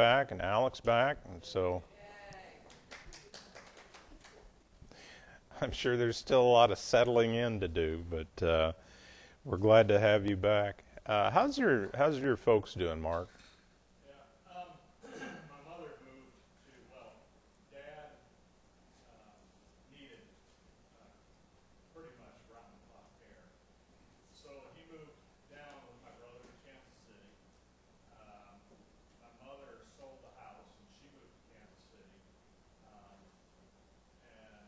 back and Alex back, and so I'm sure there's still a lot of settling in to do, but we're glad to have you back. How's your folks doing, Mark? My mother moved to, well, Dad needed pretty much round-the-clock care. So he moved down with my brother to Kansas City. My mother sold the house and she moved to Kansas City. And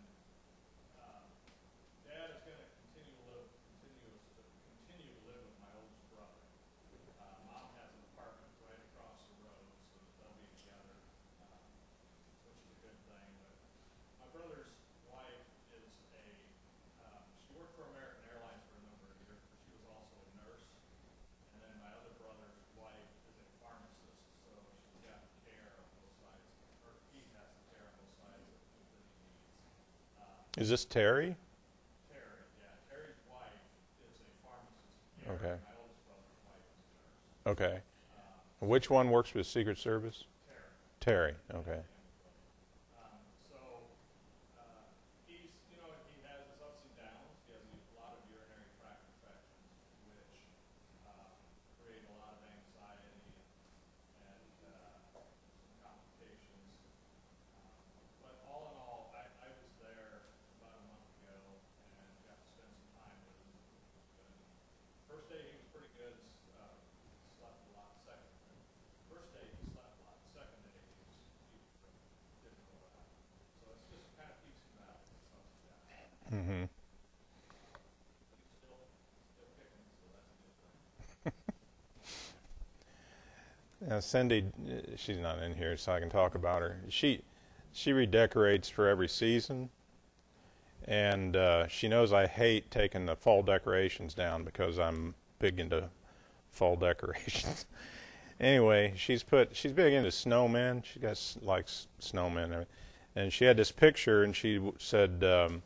Dad is going to continue to live with my oldest brother. Mom has an apartment right across the road, so they'll be together, which is a good thing. But my brother's wife is she worked for American Airlines for a number of years, but she was also a nurse. And then my other brother's wife is a pharmacist, so she's got care on both sides, or he has care on both sides that he needs. Is this Terry? Terry, yeah. Terry's wife is a pharmacist. Okay. My oldest brother's wife is a nurse. Okay. Which one works with Secret Service? Terry. Terry. Okay. So he's, he has his ups and downs. He has a lot of urinary tract infections, which create a lot of anxiety and some complications. But all in all, I was there about a month ago and got to spend some time with him. First day he was pretty good, slept a lot. First day he slept a lot. Second day he didn't go out. So it's just kind of peaks and valleys. It's ups and downs. Mm-hmm. He's still kicking, so that's a good thing. Cindy, she's not in here, so I can talk about her. She redecorates for every season, and she knows I hate taking the fall decorations down because I'm big into fall decorations. Anyway, she's big into snowmen. She likes snowmen, and she had this picture, and she said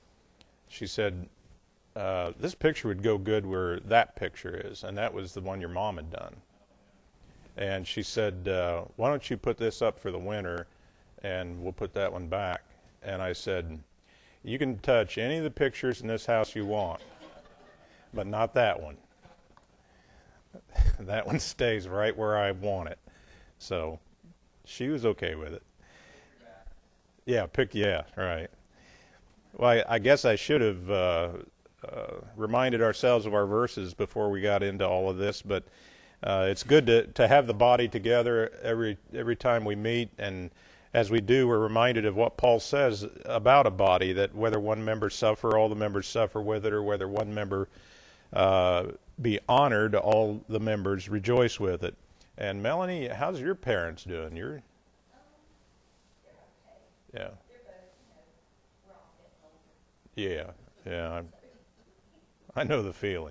this picture would go good where that picture is, and that was the one your mom had done. And she said, why don't you put this up for the winter, and we'll put that one back. And I said, you can touch any of the pictures in this house you want, but not that one. That one stays right where I want it. So she was okay with it. Yeah, right. Well, I guess I should have reminded ourselves of our verses before we got into all of this, but it's good to have the body together every time we meet, and as we do, we're reminded of what Paul says about a body, that whether one member suffer, all the members suffer with it, or whether one member be honored, all the members rejoice with it. And Melanie, how's your parents doing? They're okay. Yeah. They're both, we're all getting older. Yeah, I know the feeling.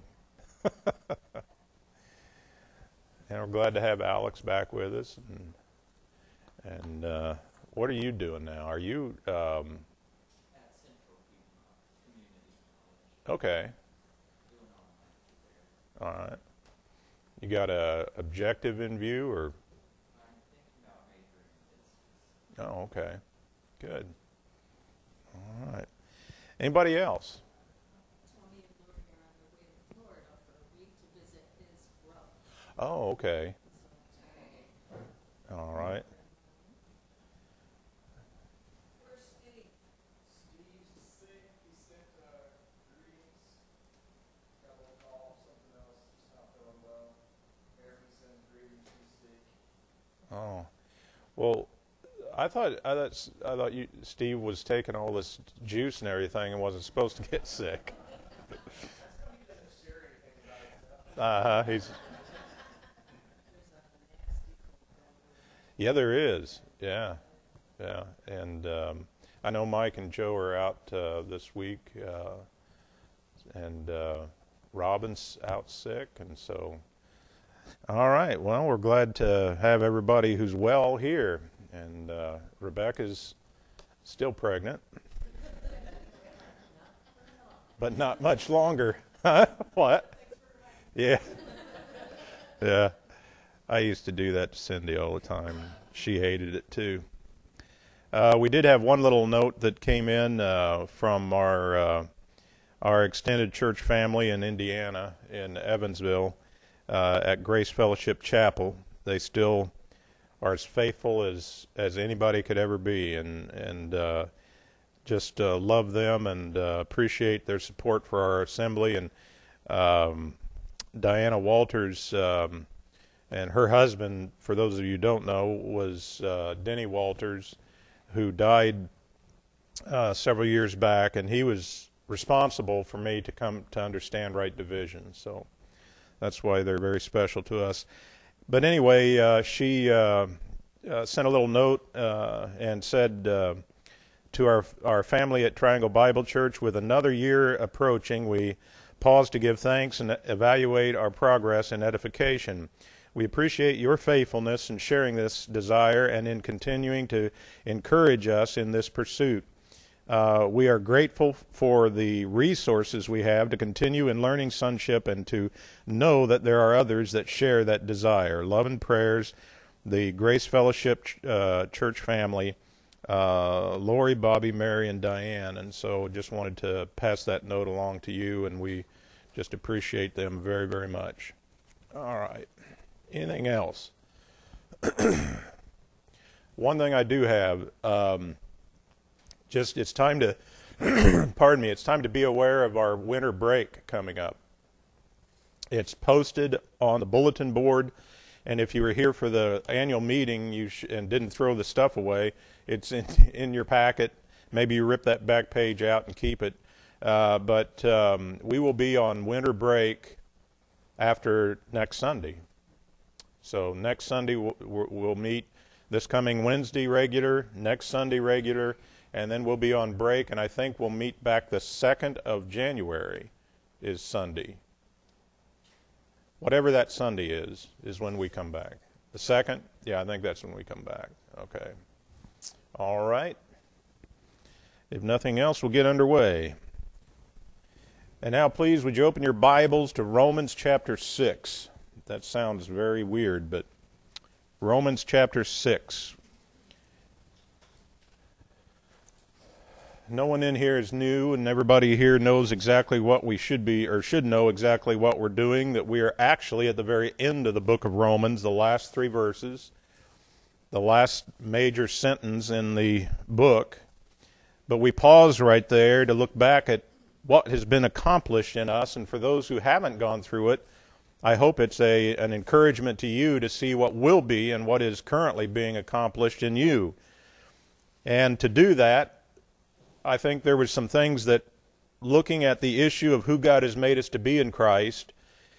And we're glad to have Alex back with us. And what are you doing now? Are you At Central Piedmont Community College. okay? Doing all right there. All right. You got a objective in view, or? I'm thinking about majoring in business. Oh, okay. Good. All right. Anybody else? Tony and Lori are on their way to Florida for a week to visit his brother. Oh, okay. All right. Where's Steve? Steve's sick. He sent greetings. Got a little call, something else. Just not feeling well. Mary sent greetings. He's sick. Oh, well, I thought Steve was taking all this juice and everything and wasn't supposed to get sick. He doesn't share anything about it. He's There's a nasty cold down yeah, there is. Yeah, and I know Mike and Joe are out this week, and Robin's out sick, and so. All right. Well, we're glad to have everybody who's well here, and Rebecca's still pregnant, but not much longer. What? Yeah. Yeah. I used to do that to Cindy all the time. she hated it too. We did have one little note that came in from our extended church family in Indiana, in Evansville, at Grace Fellowship Chapel. They still are as faithful as anybody could ever be, and just love them and appreciate their support for our assembly. And Diana Walters and her husband, for those of you who don't know, was Denny Walters, who died several years back, and he was responsible for me to come to understand right division. So that's why they're very special to us. But anyway, she sent a little note and said to our family at Triangle Bible Church, with another year approaching, we pause to give thanks and evaluate our progress and edification. We appreciate your faithfulness in sharing this desire and in continuing to encourage us in this pursuit. We are grateful for the resources we have to continue in learning sonship and to know that there are others that share that desire. Love and prayers, the Grace Fellowship Church family, Lori, Bobby, Mary, and Diane. And so just wanted to pass that note along to you, and we just appreciate them very, very much. All right. Anything else? One thing I do have, it's time to, pardon me, it's time to be aware of our winter break coming up. It's posted on the bulletin board, and if you were here for the annual meeting and didn't throw the stuff away, it's in your packet. Maybe you rip that back page out and keep it. But we will be on winter break after next Sunday. So next Sunday we'll meet this coming Wednesday regular, next Sunday regular, and then we'll be on break, and I think we'll meet back the 2nd of January is Sunday. Whatever that Sunday is when we come back. The 2nd? Yeah, I think that's when we come back. Okay. All right. If nothing else, we'll get underway. And now, please, would you open your Bibles to Romans chapter 6. That sounds very weird, but Romans chapter 6. No one in here is new, and everybody here knows exactly what we should be, or should know exactly what we're doing, that we are actually at the very end of the book of Romans, the last 3 verses, the last major sentence in the book. But we pause right there to look back at what has been accomplished in us, and for those who haven't gone through it, I hope it's an encouragement to you to see what will be and what is currently being accomplished in you. And to do that, I think there were some things that, looking at the issue of who God has made us to be in Christ,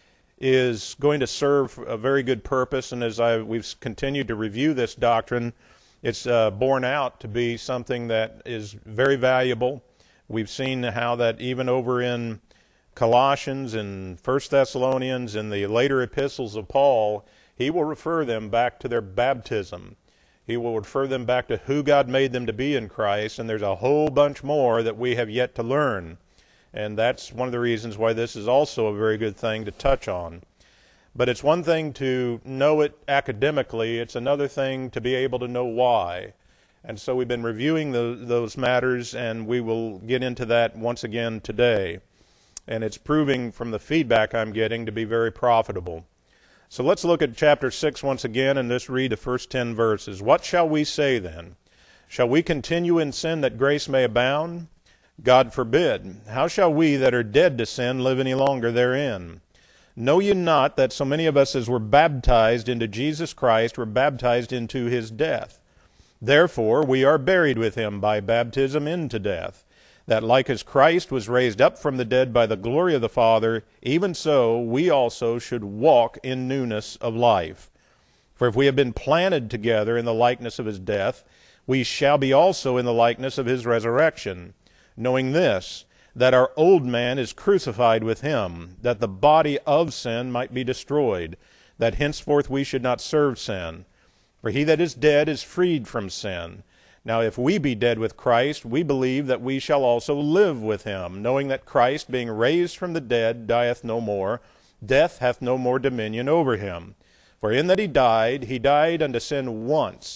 is going to serve a very good purpose. And as we've continued to review this doctrine, it's borne out to be something that is very valuable. We've seen how that even over in Colossians and 1 Thessalonians and the later epistles of Paul, he will refer them back to their baptism. He will refer them back to who God made them to be in Christ, and there's a whole bunch more that we have yet to learn. And that's one of the reasons why this is also a very good thing to touch on. But it's one thing to know it academically, it's another thing to be able to know why. And so we've been reviewing those matters, and we will get into that once again today. And it's proving from the feedback I'm getting to be very profitable. So let's look at chapter 6 once again and just read the first 10 verses. What shall we say then? Shall we continue in sin that grace may abound? God forbid. How shall we that are dead to sin live any longer therein? Know ye not that so many of us as were baptized into Jesus Christ were baptized into his death? Therefore we are buried with him by baptism into death, that like as Christ was raised up from the dead by the glory of the Father, even so we also should walk in newness of life. For if we have been planted together in the likeness of his death, we shall be also in the likeness of his resurrection, knowing this, that our old man is crucified with him, that the body of sin might be destroyed, that henceforth we should not serve sin. For he that is dead is freed from sin. Now if we be dead with Christ, we believe that we shall also live with him, knowing that Christ, being raised from the dead, dieth no more, death hath no more dominion over him. For in that he died unto sin once,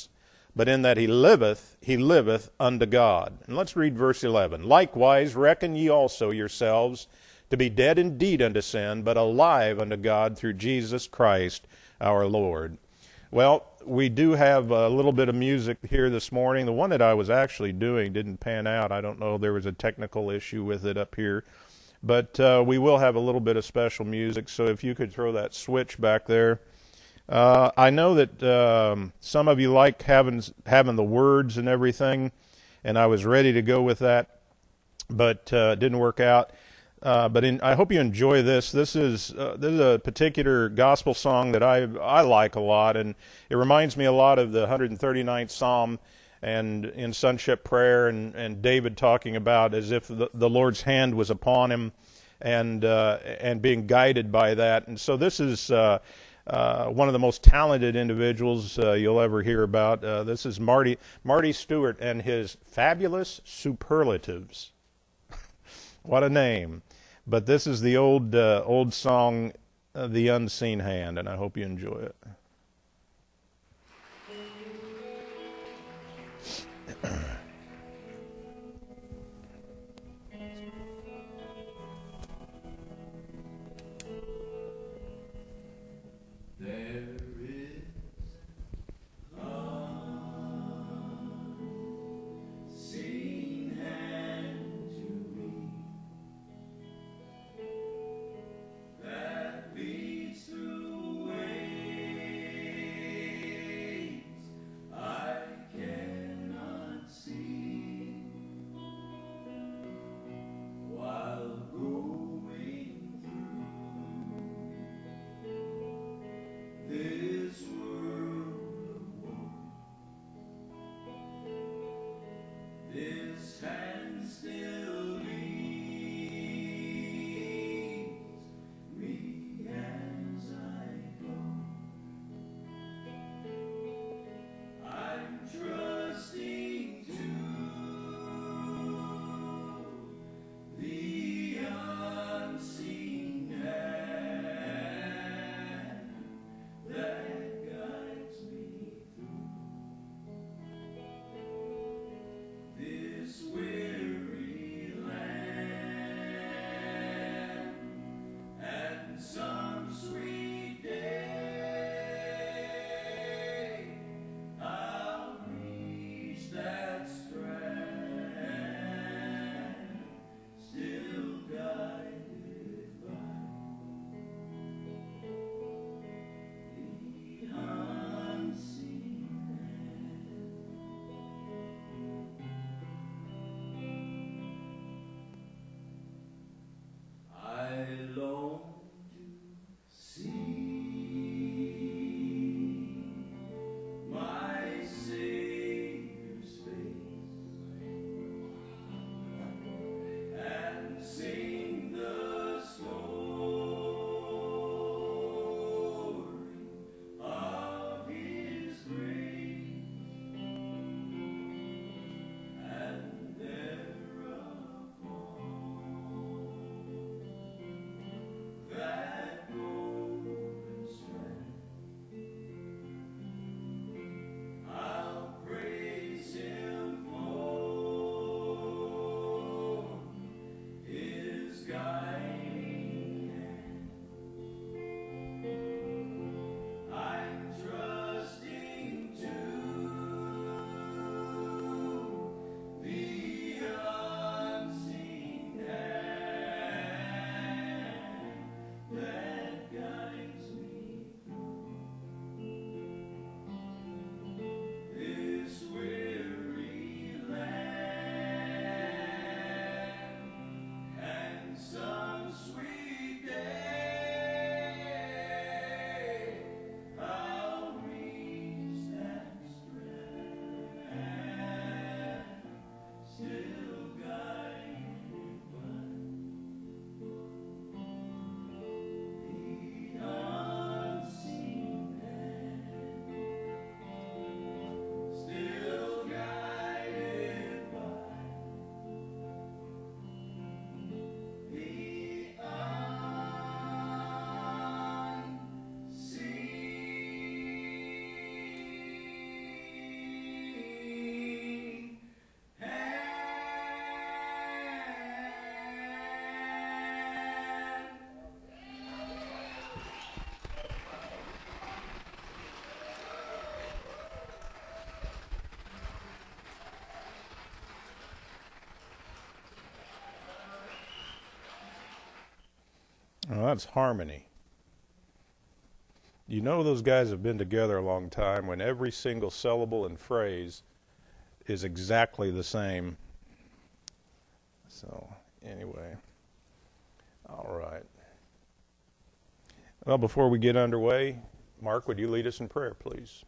but in that he liveth unto God. And let's read verse 11. Likewise reckon ye also yourselves to be dead indeed unto sin, but alive unto God through Jesus Christ our Lord. Well, we do have a little bit of music here this morning. The one that I was actually doing didn't pan out. I don't know, there was a technical issue with it up here. But we will have a little bit of special music, so if you could throw that switch back there. I know that some of you like having the words and everything, and I was ready to go with that, but it didn't work out. I hope you enjoy this. This is a particular gospel song that I like a lot, and it reminds me a lot of the 139th Psalm, and in sonship prayer, and David talking about as if the Lord's hand was upon him, and being guided by that. And so this is one of the most talented individuals you'll ever hear about. This is Marty Stewart and his Fabulous Superlatives. What a name! But this is the old song, The Unseen Hand, and I hope you enjoy it. that's harmony. You know those guys have been together a long time when every single syllable and phrase is exactly the same. So, anyway. All right. Well, before we get underway, Mark, would you lead us in prayer, please?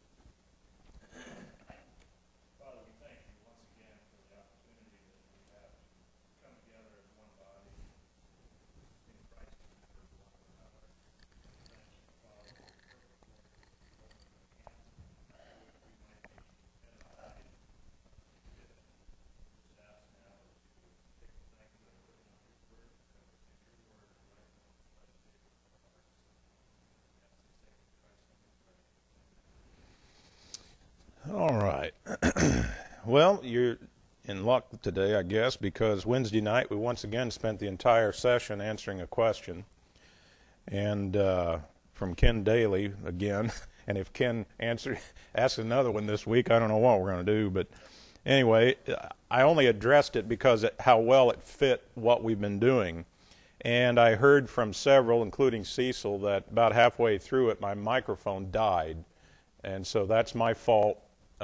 Father, we thank you once again for the opportunity that we have to come together as one body in Christ and serve one another. Thank you, Father, for the perfect work that you've opened our hands through which we might be edified. Just ask now that you would take the things that are written on your word, that would take your word and write them on the flesh paper of our hearts. Ask these things in Christ's name we pray. All right. Well, you're in luck today, I guess, because Wednesday night we once again spent the entire session answering a question. And from Ken Daly again. And if Ken asks another one this week, I don't know what we're going to do. But anyway, I only addressed it because how well it fit what we've been doing. And I heard from several, including Cecil, that about halfway through it, my microphone died. And so that's my fault.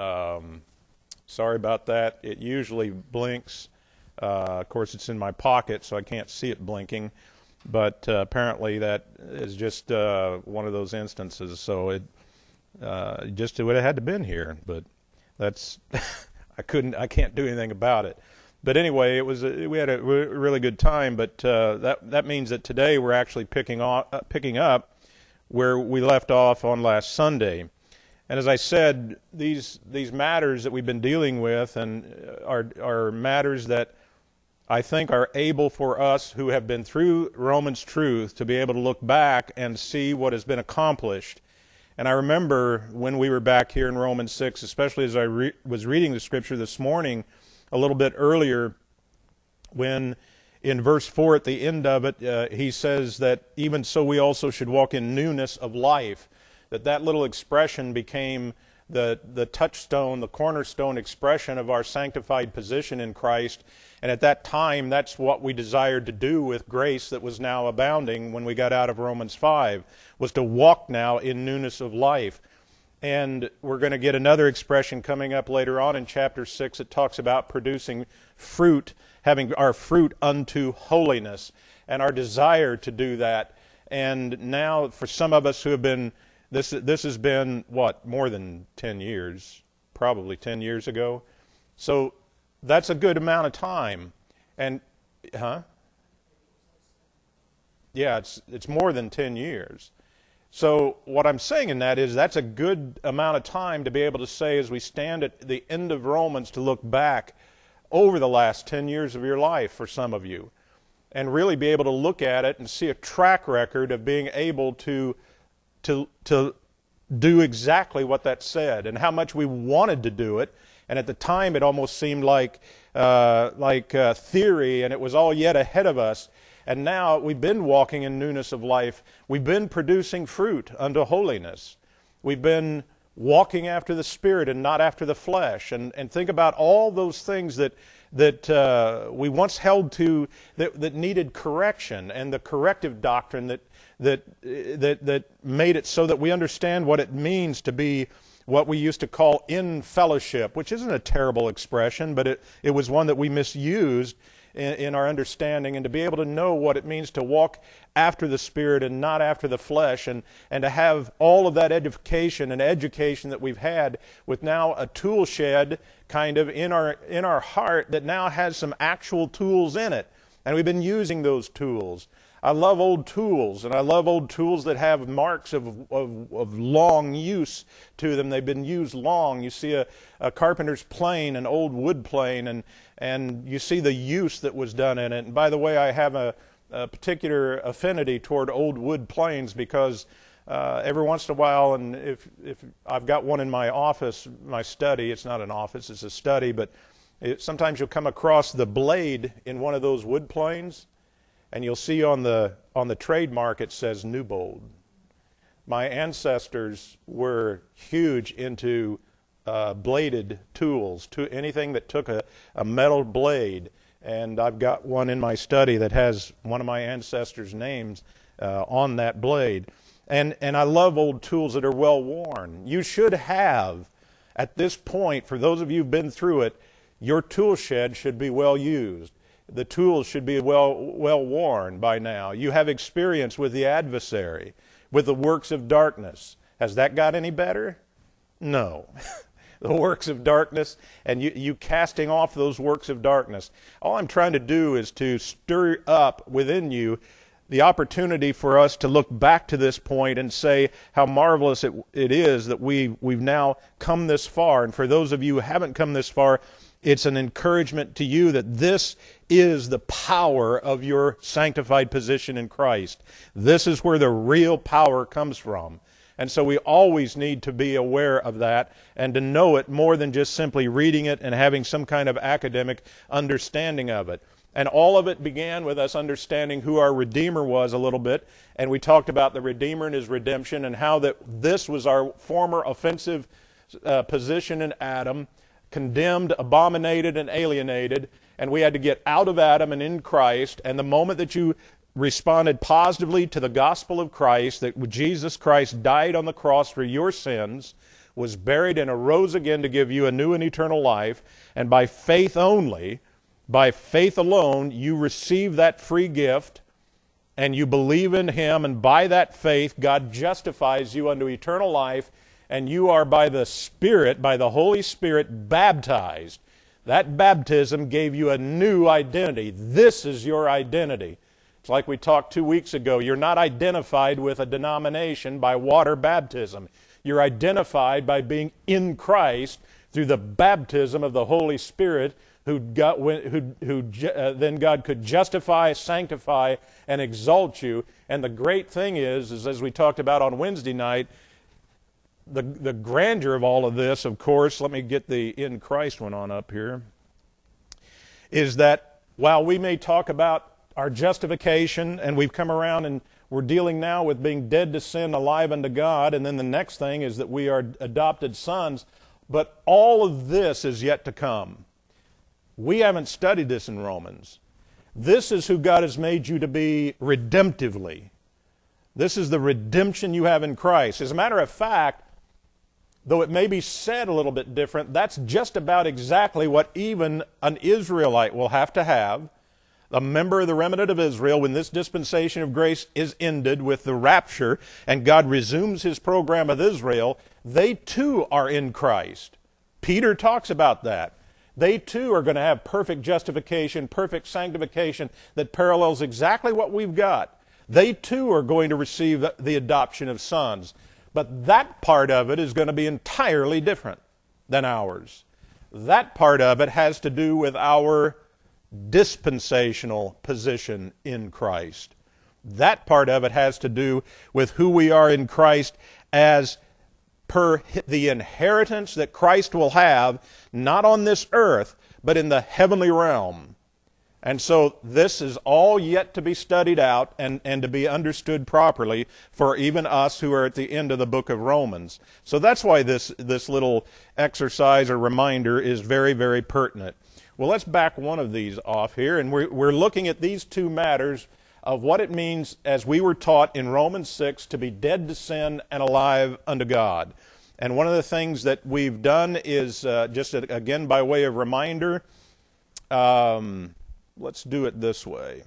Sorry about that. It usually blinks. Of course, it's in my pocket, so I can't see it blinking. But apparently that is just one of those instances. So it would have had to been here. But that's I can't do anything about it. But anyway, we had a really good time. But that means that today we're actually picking up where we left off on last Sunday. And as I said, these matters that we've been dealing with are matters that I think are able for us who have been through Romans truth to be able to look back and see what has been accomplished. And I remember when we were back here in Romans 6, especially as I was reading the scripture this morning a little bit earlier, when in verse 4 at the end of it, he says that even so we also should walk in newness of life. That little expression became the touchstone, the cornerstone expression of our sanctified position in Christ. And at that time, that's what we desired to do with grace that was now abounding when we got out of Romans 5, was to walk now in newness of life. And we're going to get another expression coming up later on in chapter 6 that talks about producing fruit, having our fruit unto holiness, and our desire to do that. And now for some of us who have been This has been, more than 10 years, probably 10 years ago. So that's a good amount of time. And, Yeah, it's more than 10 years. So what I'm saying in that is that's a good amount of time to be able to say as we stand at the end of Romans to look back over the last 10 years of your life for some of you and really be able to look at it and see a track record of being able to do exactly what that said and how much we wanted to do it. And at the time, it almost seemed like theory, and it was all yet ahead of us. And now we've been walking in newness of life. We've been producing fruit unto holiness. We've been walking after the Spirit and not after the flesh. And think about all those things that we once held to that needed correction, and the corrective doctrine that made it so that we understand what it means to be what we used to call in fellowship, which isn't a terrible expression, but it was one that we misused in our understanding, and to be able to know what it means to walk after the Spirit and not after the flesh, and to have all of that edification and education that we've had with now a tool shed kind of in our heart that now has some actual tools in it, and we've been using those tools. I love old tools, and I love old tools that have marks of long use to them. They've been used long. You see a carpenter's plane, an old wood plane, and you see the use that was done in it. And by the way, I have a particular affinity toward old wood planes because every once in a while, and if I've got one in my office, my study, it's not an office, it's a study, but sometimes you'll come across the blade in one of those wood planes, and you'll see on the trademark it says Newbold. My ancestors were huge into bladed tools, to anything that took a metal blade. And I've got one in my study that has one of my ancestors' names on that blade. And I love old tools that are well worn. You should have, at this point, for those of you who've been through it, your tool shed should be well used. The tools should be well worn by now. You have experience with the adversary, with the works of darkness. Has that got any better? No. The works of darkness, and you casting off those works of darkness. All I'm trying to do is to stir up within you the opportunity for us to look back to this point and say how marvelous it is that we've now come this far. And for those of you who haven't come this far, it's an encouragement to you that this is the power of your sanctified position in Christ. This is where the real power comes from. And so we always need to be aware of that and to know it more than just simply reading it and having some kind of academic understanding of it. And all of it began with us understanding who our Redeemer was a little bit. And we talked about the Redeemer and his redemption and how that this was our former offensive position in Adam, condemned, abominated, and alienated. And we had to get out of Adam and in Christ. And the moment that you responded positively to the gospel of Christ, that Jesus Christ died on the cross for your sins, was buried and arose again to give you a new and eternal life, and by faith only, by faith alone, you receive that free gift, and you believe in Him, and by that faith, God justifies you unto eternal life, and you are by the Spirit, by the Holy Spirit, baptized. That baptism gave you a new identity. This is your identity. It's like we talked 2 weeks ago. You're not identified with a denomination by water baptism. You're identified by being in Christ through the baptism of the Holy Spirit, then God could justify, sanctify, and exalt you. And the great thing is as we talked about on Wednesday night, the grandeur of all of this, of course, let me get the in Christ one on up here, is that while we may talk about our justification, and we've come around and we're dealing now with being dead to sin, alive unto God, and then the next thing is that we are adopted sons, but all of this is yet to come. We haven't studied this in Romans. This is who God has made you to be redemptively. This is the redemption you have in Christ. As a matter of fact, though it may be said a little bit different, that's just about exactly what even an Israelite will have to have. A member of the remnant of Israel, when this dispensation of grace is ended with the rapture and God resumes His program with Israel, they too are in Christ. Peter talks about that. They too are going to have perfect justification, perfect sanctification that parallels exactly what we've got. They too are going to receive the adoption of sons. But that part of it is going to be entirely different than ours. That part of it has to do with our dispensational position in Christ. That part of it has to do with who we are in Christ as per the inheritance that Christ will have, not on this earth, but in the heavenly realm. And so this is all yet to be studied out and to be understood properly for even us who are at the end of the book of Romans. So that's why this little exercise or reminder is very, very pertinent. Well, let's back one of these off here, and we're looking at these two matters of what it means, as we were taught in Romans 6, to be dead to sin and alive unto God. And one of the things that we've done is, just again by way of reminder, let's do it this way,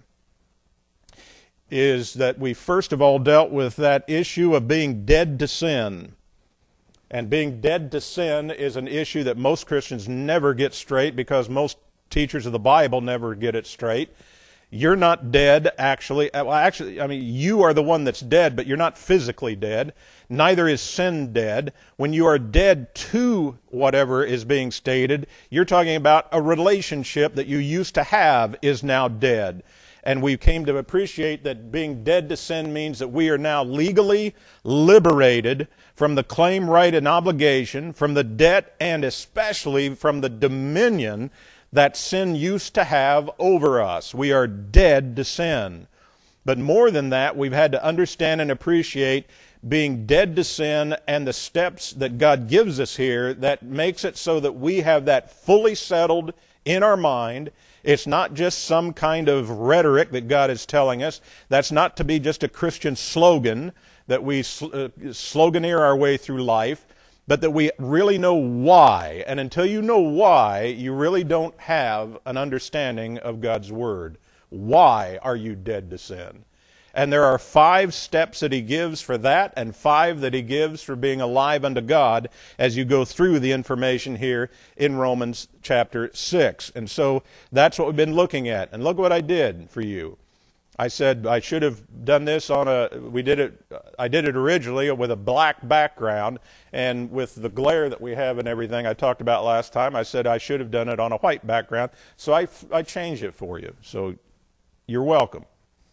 is that we first of all dealt with that issue of being dead to sin. And being dead to sin is an issue that most Christians never get straight because most teachers of the Bible never get it straight. You're not dead, actually. Well, you are the one that's dead, but you're not physically dead. Neither is sin dead. When you are dead to whatever is being stated, you're talking about a relationship that you used to have is now dead. And we came to appreciate that being dead to sin means that we are now legally liberated from the claim, right, and obligation, from the debt, and especially from the dominion that sin used to have over us. We are dead to sin. But more than that, we've had to understand and appreciate being dead to sin and the steps that God gives us here that makes it so that we have that fully settled in our mind. It's not just some kind of rhetoric that God is telling us. That's not to be just a Christian slogan that we sloganeer our way through life, but that we really know why. And until you know why, you really don't have an understanding of God's Word. Why are you dead to sin? And there are 5 steps that he gives for that, and 5 that he gives for being alive unto God as you go through the information here in Romans chapter 6. And so that's what we've been looking at. And look what I did for you. I said I should have done this I did it originally with a black background, and with the glare that we have and everything I talked about last time, I said I should have done it on a white background. So I changed it for you. So you're welcome.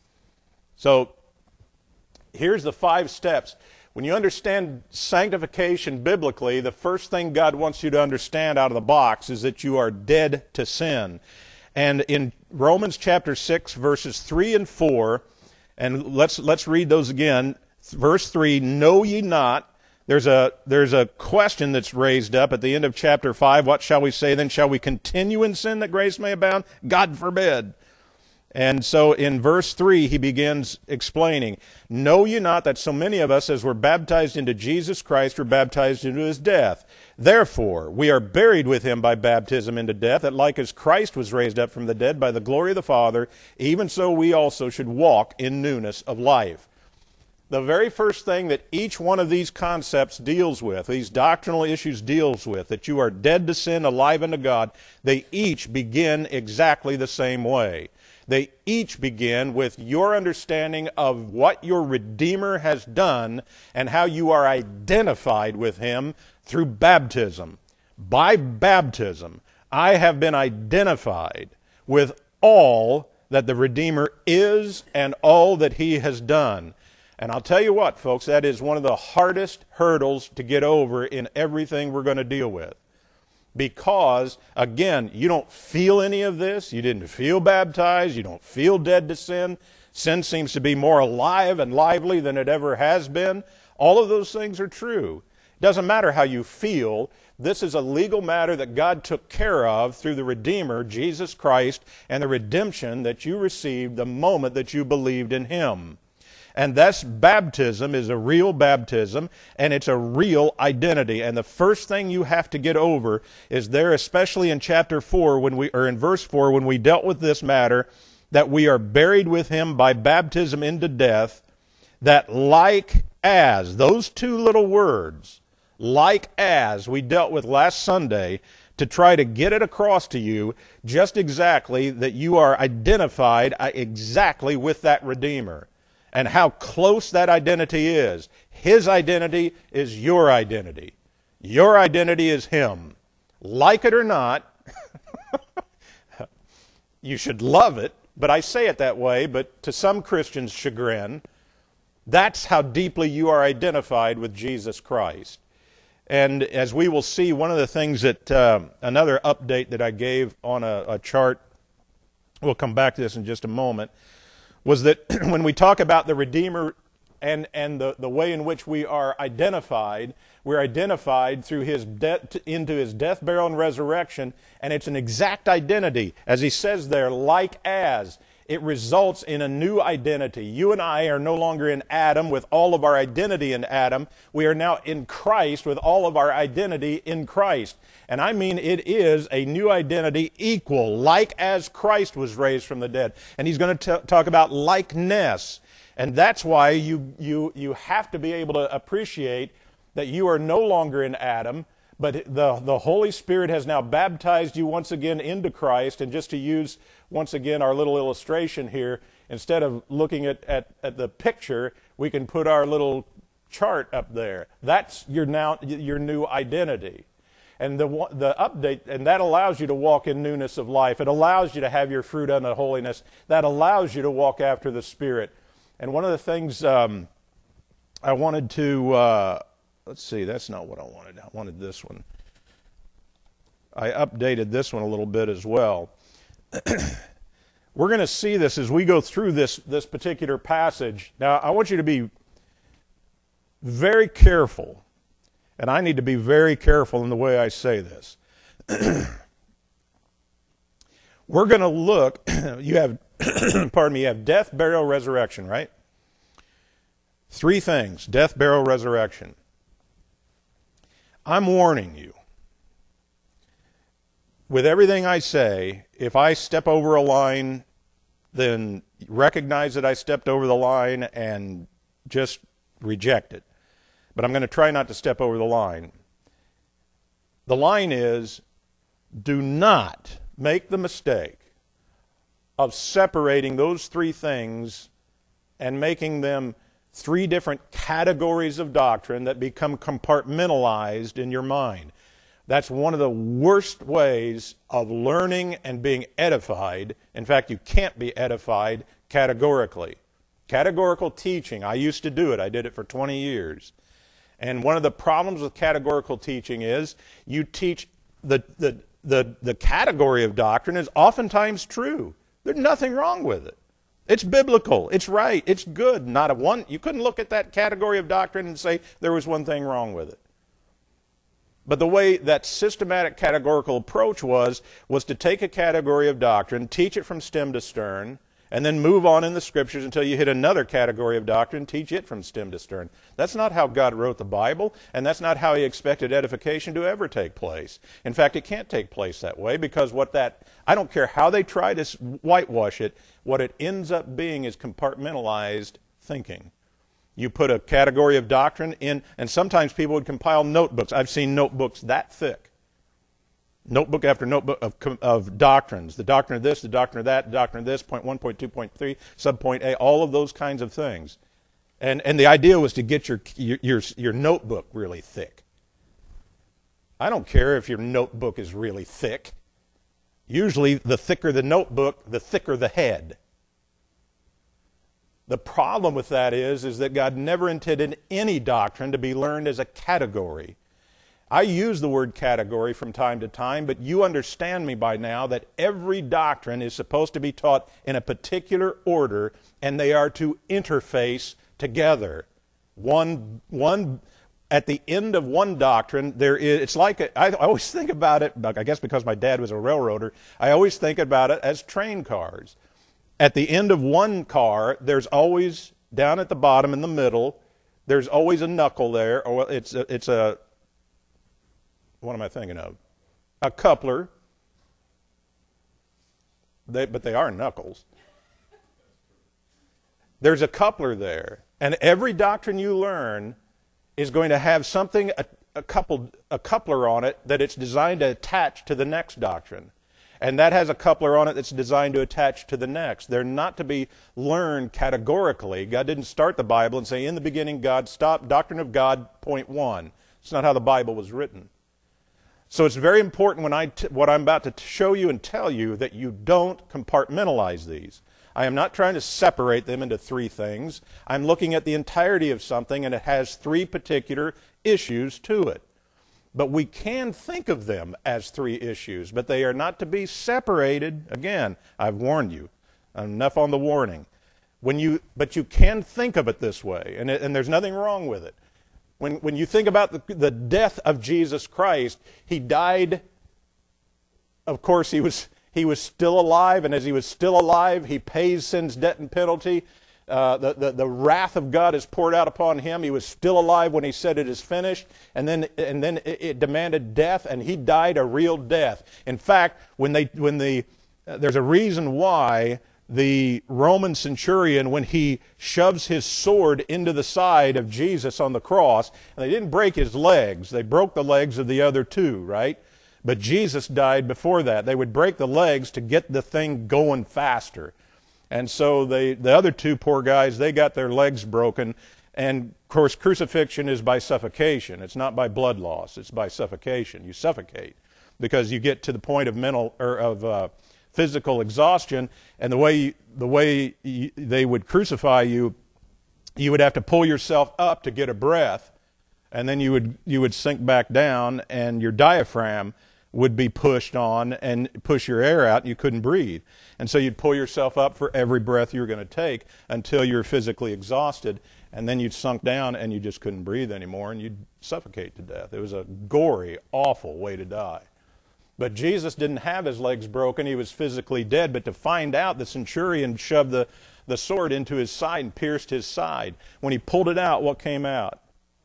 So here's the 5 steps. When you understand sanctification biblically, the first thing God wants you to understand out of the box is that you are dead to sin. And in Romans chapter 6, verses 3 and 4, and let's read those again. Verse 3, know ye not. There's a question that's raised up at the end of chapter 5. What shall we say then? Shall we continue in sin that grace may abound? God forbid. And so in verse 3, he begins explaining, know ye not that so many of us as were baptized into Jesus Christ were baptized into his death? Therefore, we are buried with him by baptism into death, that like as Christ was raised up from the dead by the glory of the Father, even so we also should walk in newness of life. The very first thing that each one of these concepts deals with, these doctrinal issues deals with, that you are dead to sin, alive unto God, they each begin exactly the same way. They each begin with your understanding of what your Redeemer has done and how you are identified with him through baptism. By baptism, I have been identified with all that the Redeemer is and all that he has done. And I'll tell you what, folks, that is one of the hardest hurdles to get over in everything we're going to deal with. Because, again, you don't feel any of this. You didn't feel baptized. You don't feel dead to sin. Sin seems to be more alive and lively than it ever has been. All of those things are true. It doesn't matter how you feel. This is a legal matter that God took care of through the Redeemer, Jesus Christ, and the redemption that you received the moment that you believed in him. And thus, baptism is a real baptism, and it's a real identity. And the first thing you have to get over is there, especially in chapter 4, in verse 4, when we dealt with this matter, that we are buried with him by baptism into death, that like as, those 2 little words, like as, we dealt with last Sunday, to try to get it across to you just exactly that you are identified exactly with that Redeemer. And how close that identity is. His identity is your identity. Your identity is him. Like it or not, you should love it, but I say it that way, but to some Christians' chagrin, that's how deeply you are identified with Jesus Christ. And as we will see, one of the things that, another update that I gave on a chart, we'll come back to this in just a moment, was that when we talk about the Redeemer and the way in which we are identified, we're identified through his death, into his death, burial, and resurrection, and it's an exact identity. As he says there, like as, it results in a new identity. You and I are no longer in Adam with all of our identity in Adam. We are now in Christ with all of our identity in Christ. And I mean, it is a new identity equal, like as Christ was raised from the dead. And he's going to talk about likeness. And that's why you have to be able to appreciate that you are no longer in Adam, but the Holy Spirit has now baptized you once again into Christ. And just to use once again our little illustration here, instead of looking at the picture, we can put our little chart up there. That's your new identity. And the update, and that allows you to walk in newness of life. It allows you to have your fruit unto holiness. That allows you to walk after the Spirit. And one of the things I wanted to, let's see, that's not what I wanted. I wanted this one. I updated this one a little bit as well. We're going to see this as we go through this particular passage. Now, I want you to be very careful. And I need to be very careful in the way I say this. We're going to look, you have, pardon me, you have death, burial, resurrection, right? Three things, death, burial, resurrection. I'm warning you. With everything I say, if I step over a line, then recognize that I stepped over the line and just reject it. But I'm going to try not to step over the line. The line is, do not make the mistake of separating those three things and making them three different categories of doctrine that become compartmentalized in your mind. That's one of the worst ways of learning and being edified. In fact, you can't be edified categorically. Categorical teaching, I used to do it. I did it for 20 years. And one of the problems with categorical teaching is you teach the category of doctrine is oftentimes true. There's nothing wrong with it. It's biblical. It's right. It's good. Not a one. You couldn't look at that category of doctrine and say there was one thing wrong with it. But the way that systematic categorical approach was to take a category of doctrine, teach it from stem to stern, and then move on in the Scriptures until you hit another category of doctrine, teach it from stem to stern. That's not how God wrote the Bible, and that's not how He expected edification to ever take place. In fact, it can't take place that way, because I don't care how they try to whitewash it, what it ends up being is compartmentalized thinking. You put a category of doctrine in, and sometimes people would compile notebooks. I've seen notebooks that thick. Notebook after notebook of doctrines. The doctrine of this, the doctrine of that, the doctrine of this, point 1, point 2, point 3, subpoint A, all of those kinds of things. And the idea was to get your notebook really thick. I don't care if your notebook is really thick. Usually the thicker the notebook, the thicker the head. The problem with that is that God never intended any doctrine to be learned as a category. I use the word category from time to time, but you understand me by now that every doctrine is supposed to be taught in a particular order, and they are to interface together. At the end of one doctrine, it's like, I always think about it, I guess because my dad was a railroader, I always think about it as train cars. At the end of one car, there's always, down at the bottom in the middle, there's always a knuckle there, or it's a what am I thinking of? A coupler. But they are knuckles. There's a coupler there. And every doctrine you learn is going to have something, a coupler on it that it's designed to attach to the next doctrine. And that has a coupler on it that's designed to attach to the next. They're not to be learned categorically. God didn't start the Bible and say, in the beginning God stopped, doctrine of God, point 1. It's not how the Bible was written. So it's very important what I'm about to show you and tell you that you don't compartmentalize these. I am not trying to separate them into three things. I'm looking at the entirety of something, and it has three particular issues to it. But we can think of them as three issues, but they are not to be separated. Again, I've warned you. Enough on the warning. But you can think of it this way, and there's nothing wrong with it. When you think about the death of Jesus Christ, He died. Of course, He was still alive, and as He was still alive, He pays sin's debt and penalty. The wrath of God is poured out upon Him. He was still alive when He said it is finished, and then it demanded death, and He died a real death. In fact, there's a reason why the Roman centurion, when he shoves his sword into the side of Jesus on the cross, and they didn't break his legs, they broke the legs of the other two, right? But Jesus died before that. They would break the legs to get the thing going faster. And so the other two poor guys, they got their legs broken. And, of course, crucifixion is by suffocation. It's not by blood loss. It's by suffocation. You suffocate because you get to the point of physical exhaustion. And the way they would crucify you, you would have to pull yourself up to get a breath. And then you would sink back down, and your diaphragm would be pushed on and push your air out, and you couldn't breathe. And so you'd pull yourself up for every breath you were going to take until you're physically exhausted, and then you'd sunk down and you just couldn't breathe anymore, and you'd suffocate to death. It was a gory, awful way to die. But Jesus didn't have his legs broken. He was physically dead. But to find out, the centurion shoved the sword into his side and pierced his side. When he pulled it out, what came out?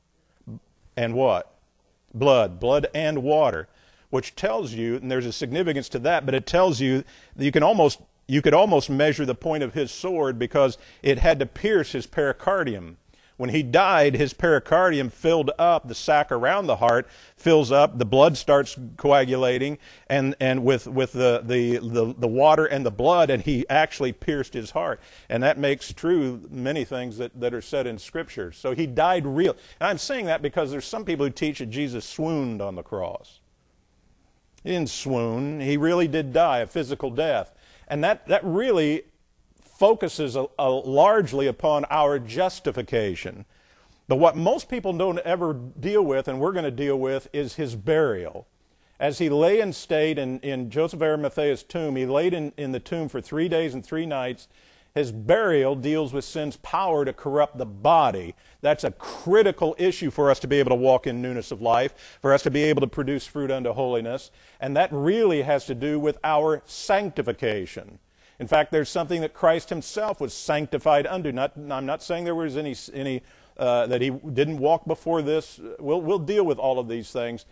And what? Blood. Blood and water. Which tells you, and there's a significance to that, but it tells you that you could almost measure the point of his sword because it had to pierce his pericardium. When he died, his pericardium filled up, the sac around the heart fills up, the blood starts coagulating, and with the water and the blood, and he actually pierced his heart. And that makes true many things that are said in Scripture. So he died real. And I'm saying that because there's some people who teach that Jesus swooned on the cross. He didn't swoon. He really did die a physical death. And that really focuses largely upon our justification. But what most people don't ever deal with, and we're going to deal with, is his burial. As he lay in state in Joseph of Arimathea's tomb, he laid in the tomb for 3 days and 3 nights. His burial deals with sin's power to corrupt the body. That's a critical issue for us to be able to walk in newness of life, for us to be able to produce fruit unto holiness. And that really has to do with our sanctification. In fact, there's something that Christ himself was sanctified unto. I'm not saying there was any that he didn't walk before this. We'll deal with all of these things.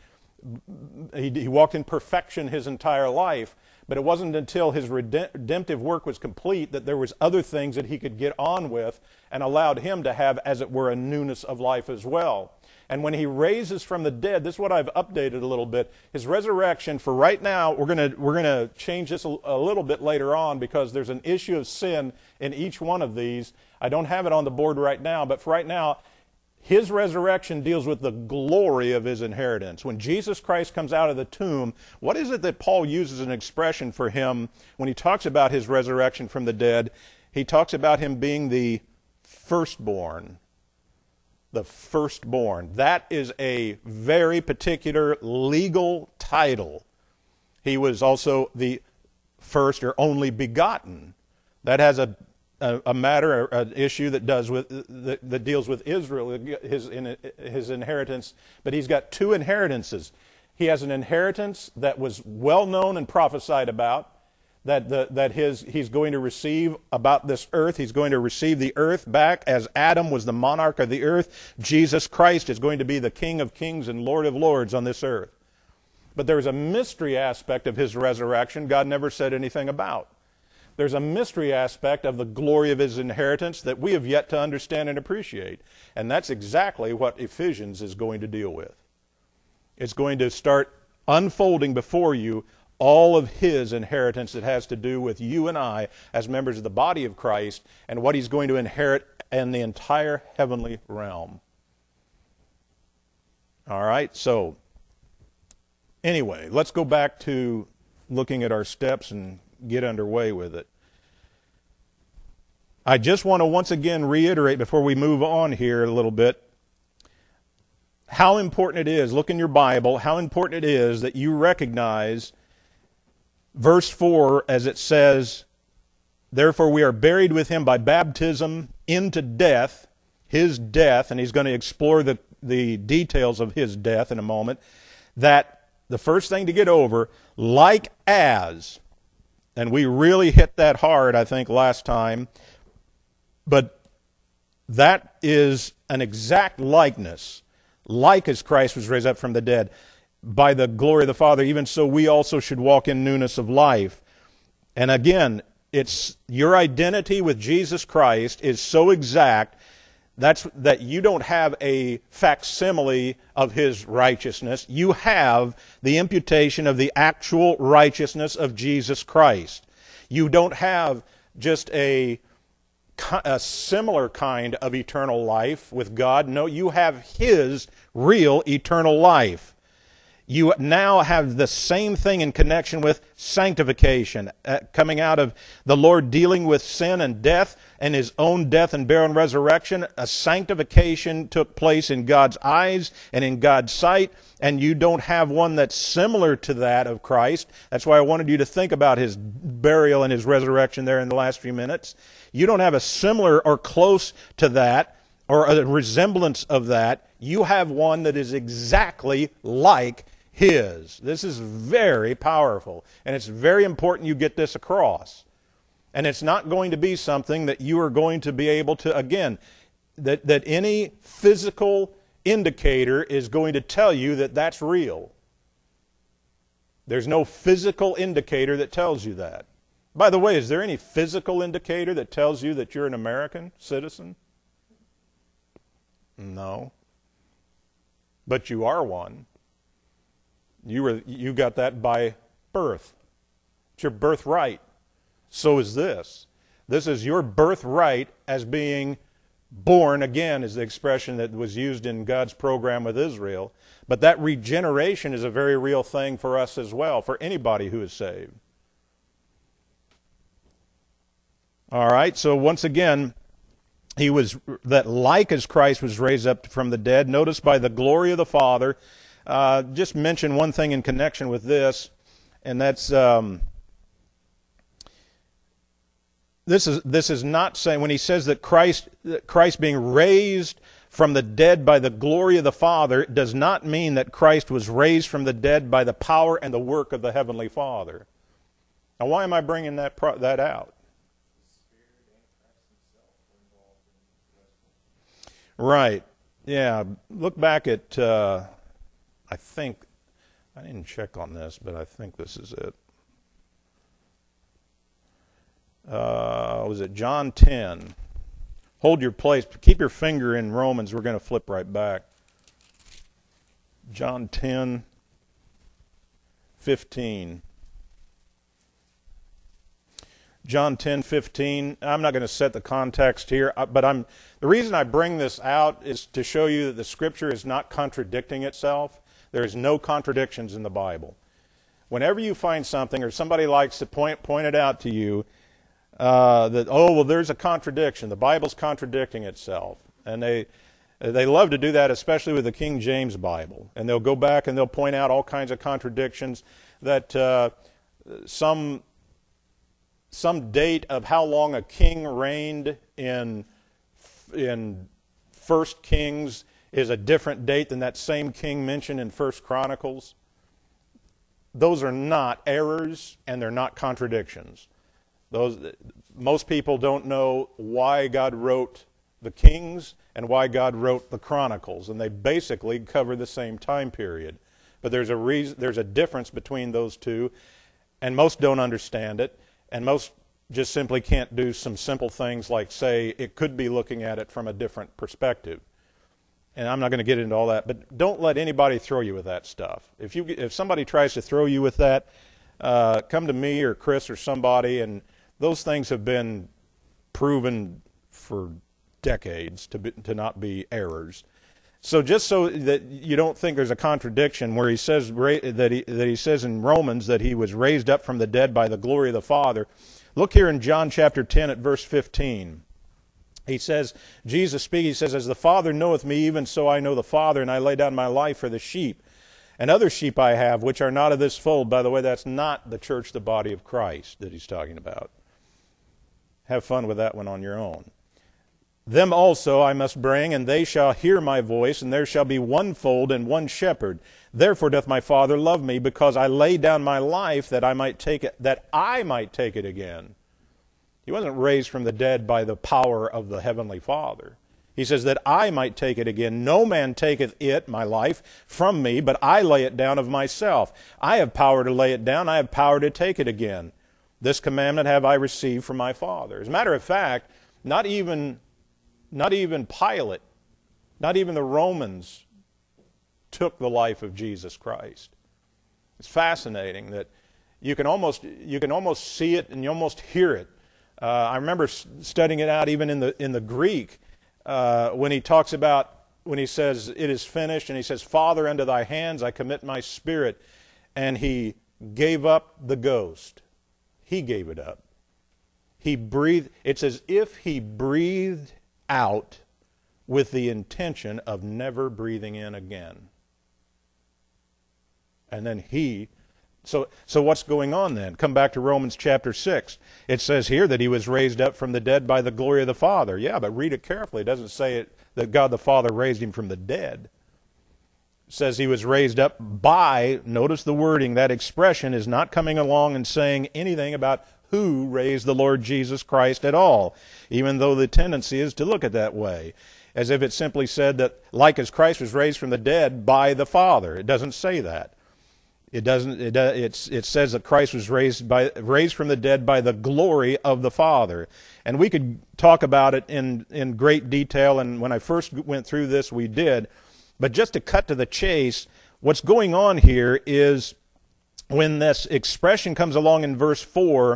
He walked in perfection his entire life, but it wasn't until his redemptive work was complete that there was other things that he could get on with and allowed him to have, as it were, a newness of life as well. And when he raises from the dead, this is what I've updated a little bit. His resurrection, for right now, we're gonna change this a little bit later on because there's an issue of sin in each one of these. I don't have it on the board right now, but for right now, his resurrection deals with the glory of his inheritance. When Jesus Christ comes out of the tomb, what is it that Paul uses as an expression for him when he talks about his resurrection from the dead? He talks about him being the firstborn. The firstborn. That is a very particular legal title. He was also the first or only begotten. That has a matter, an issue that deals with Israel, his inheritance. But he's got two inheritances. He has an inheritance that was well known and prophesied about, that he's going to receive about this earth. He's going to receive the earth back as Adam was the monarch of the earth. Jesus Christ is going to be the King of kings and Lord of lords on this earth. But there's a mystery aspect of his resurrection God never said anything about. There's a mystery aspect of the glory of his inheritance that we have yet to understand and appreciate. And that's exactly what Ephesians is going to deal with. It's going to start unfolding before you all of his inheritance that has to do with you and I as members of the body of Christ and what he's going to inherit in the entire heavenly realm. All right, so anyway, let's go back to looking at our steps and get underway with it. I just want to once again reiterate before we move on here a little bit how important it is, look in your Bible, how important it is that you recognize verse 4 as it says, therefore we are buried with him by baptism into death, his death, and he's going to explore the details of his death in a moment, that the first thing to get over, like as, and we really hit that hard, I think, last time, but that is an exact likeness, like as Christ was raised up from the dead, by the glory of the Father, even so we also should walk in newness of life. And again, it's your identity with Jesus Christ is so exact that you don't have a facsimile of his righteousness. You have the imputation of the actual righteousness of Jesus Christ. You don't have just a similar kind of eternal life with God. No, you have his real eternal life. You now have the same thing in connection with sanctification, coming out of the Lord dealing with sin and death and his own death and burial and resurrection. A sanctification took place in God's eyes and in God's sight, and you don't have one that's similar to that of Christ. That's why I wanted you to think about his burial and his resurrection there in the last few minutes. You don't have a similar or close to that or a resemblance of that. You have one that is exactly like His. This is very powerful, and it's very important you get this across. And it's not going to be something that you are going to be able to, again, that any physical indicator is going to tell you that that's real. There's no physical indicator that tells you that. By the way, is there any physical indicator that tells you that you're an American citizen? No. But you are one. You got that by birth. It's your birthright. So is this. This is your birthright as being born again, is the expression that was used in God's program with Israel. But that regeneration is a very real thing for us as well, for anybody who is saved. All right, so once again, that like as Christ was raised up from the dead, notice by the glory of the Father. Just mention one thing in connection with this, and that's this is not saying, when he says that Christ being raised from the dead by the glory of the Father, does not mean that Christ was raised from the dead by the power and the work of the Heavenly Father. Now, why am I bringing that out? Right. Yeah. Look back at, I think, I didn't check on this, but I think this is it. Was it John 10? Hold your place. Keep your finger in Romans. We're going to flip right back. John 10, 15. John 10:15. I'm not going to set the context here, but the reason I bring this out is to show you that the Scripture is not contradicting itself. There is no contradictions in the Bible. Whenever you find something, or somebody likes to point it out to you, that, oh, well, there's a contradiction. The Bible's contradicting itself. And they love to do that, especially with the King James Bible. And they'll go back and they'll point out all kinds of contradictions, that some date of how long a king reigned in 1 Kings is a different date than that same king mentioned in 1 Chronicles. Those are not errors, and they're not contradictions. Most people don't know why God wrote the Kings and why God wrote the Chronicles, and they basically cover the same time period. But there's a difference between those two, and most don't understand it, and most just simply can't do some simple things like say it could be looking at it from a different perspective. And I'm not going to get into all that, but don't let anybody throw you with that stuff. If somebody tries to throw you with that, come to me or Chris or somebody, and those things have been proven for decades to not be errors. So just so that you don't think there's a contradiction where he says that he says in Romans that he was raised up from the dead by the glory of the Father, look here in John chapter 10 at verse 15. He says, Jesus speaking, he says, "As the Father knoweth me, even so I know the Father, and I lay down my life for the sheep. And other sheep I have, which are not of this fold." By the way, that's not the church, the body of Christ, that he's talking about. Have fun with that one on your own. "Them also I must bring, and they shall hear my voice, and there shall be one fold and one shepherd. Therefore doth my Father love me, because I lay down my life that I might take it again." He wasn't raised from the dead by the power of the Heavenly Father. He says that I might take it again. "No man taketh it," my life, "from me, but I lay it down of myself. I have power to lay it down. I have power to take it again. This commandment have I received from my Father." As a matter of fact, not even Pilate, not even the Romans took the life of Jesus Christ. It's fascinating that you can almost see it and you almost hear it. I remember studying it out even in the Greek when he says it is finished, and he says, "Father, unto thy hands I commit my spirit," and he gave up the ghost. He gave it up. He breathed. It's as if he breathed out with the intention of never breathing in again. And then so what's going on then? Come back to Romans chapter 6. It says here that he was raised up from the dead by the glory of the Father. Yeah, but read it carefully. It doesn't say that God the Father raised him from the dead. says he was raised up by, notice the wording, that expression is not coming along and saying anything about who raised the Lord Jesus Christ at all, even though the tendency is to look at that way, as if it simply said that like as Christ was raised from the dead by the Father. It doesn't say that. It doesn't. It says that Christ was raised from the dead by the glory of the Father, and we could talk about it in great detail. And when I first went through this, we did. But just to cut to the chase, what's going on here is when this expression comes along in verse 4,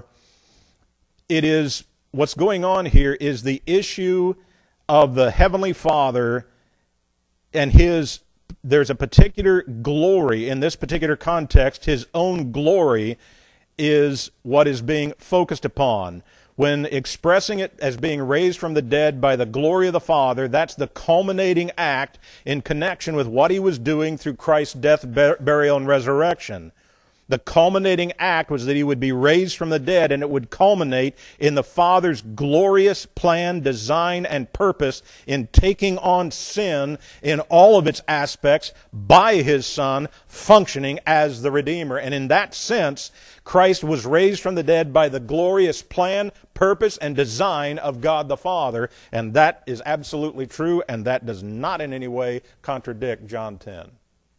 what's going on here is the issue of the Heavenly Father and there's a particular glory in this particular context. His own glory is what is being focused upon. When expressing it as being raised from the dead by the glory of the Father, that's the culminating act in connection with what he was doing through Christ's death, burial, and resurrection. The culminating act was that he would be raised from the dead, and it would culminate in the Father's glorious plan, design, and purpose in taking on sin in all of its aspects by his Son, functioning as the Redeemer. And in that sense, Christ was raised from the dead by the glorious plan, purpose, and design of God the Father. And that is absolutely true, and that does not in any way contradict John 10.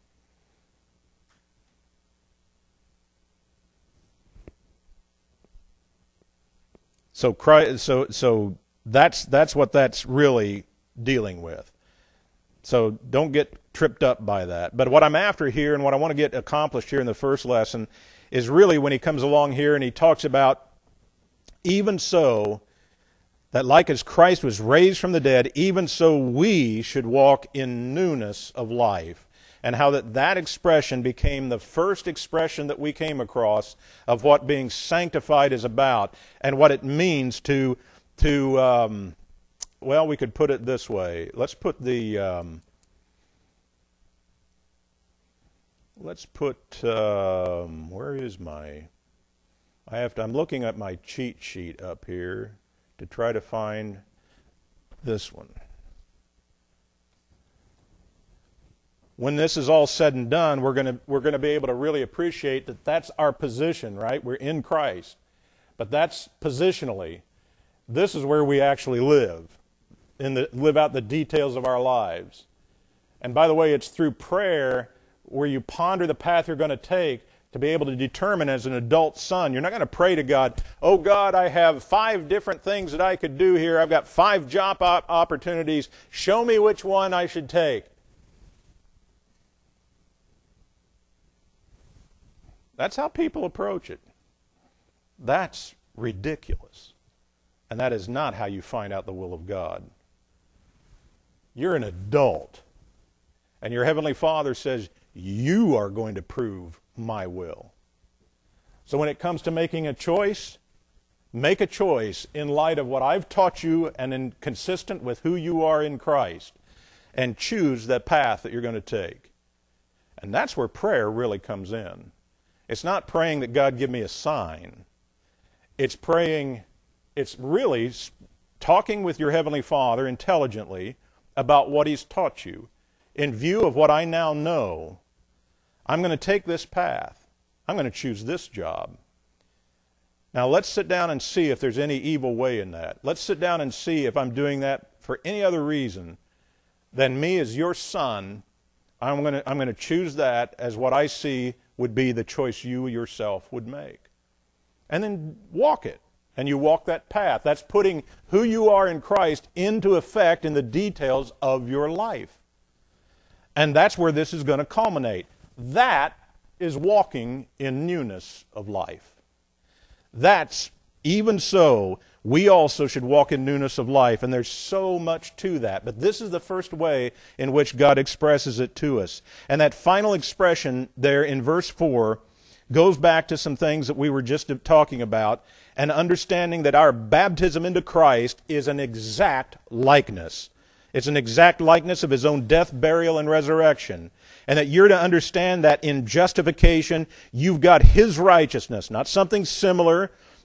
So that's what that's really dealing with. So don't get tripped up by that. But what I'm after here and what I want to get accomplished here in the first lesson is really when he comes along here and he talks about even so that like as Christ was raised from the dead, even so we should walk in newness of life. And how that expression became the first expression that we came across of what being sanctified is about and what it means to well, we could put it this way. Let's put where is I'm looking at my cheat sheet up here to try to find this one. When this is all said and done, we're going to be able to really appreciate that that's our position, right? We're in Christ. But that's positionally. This is where we actually live out the details of our lives. And by the way, it's through prayer where you ponder the path you're going to take to be able to determine as an adult son. You're not going to pray to God, oh God, I have 5 different things that I could do here. I've got 5 job opportunities. Show me which one I should take. That's how people approach it. That's ridiculous. And that is not how you find out the will of God. You're an adult. And your Heavenly Father says, you are going to prove my will. So when it comes to making a choice, make a choice in light of what I've taught you and consistent with who you are in Christ. And choose the path that you're going to take. And that's where prayer really comes in. It's not praying that God give me a sign. It's really talking with your Heavenly Father intelligently about what He's taught you. In view of what I now know, I'm going to take this path. I'm going to choose this job. Now let's sit down and see if there's any evil way in that. Let's sit down and see if I'm doing that for any other reason than me as your son. I'm going to choose that as what I see would be the choice you yourself would make. And then walk it. And you walk that path. That's putting who you are in Christ into effect in the details of your life. And that's where this is going to culminate. That is walking in newness of life. That's, even so, we also should walk in newness of life. And there's so much to that. But this is the first way in which God expresses it to us. And that final expression there in verse 4 goes back to some things that we were just talking about, and understanding that our baptism into Christ is an exact likeness. It's an exact likeness of His own death, burial, and resurrection. And that you're to understand that in justification, you've got His righteousness, not something similar,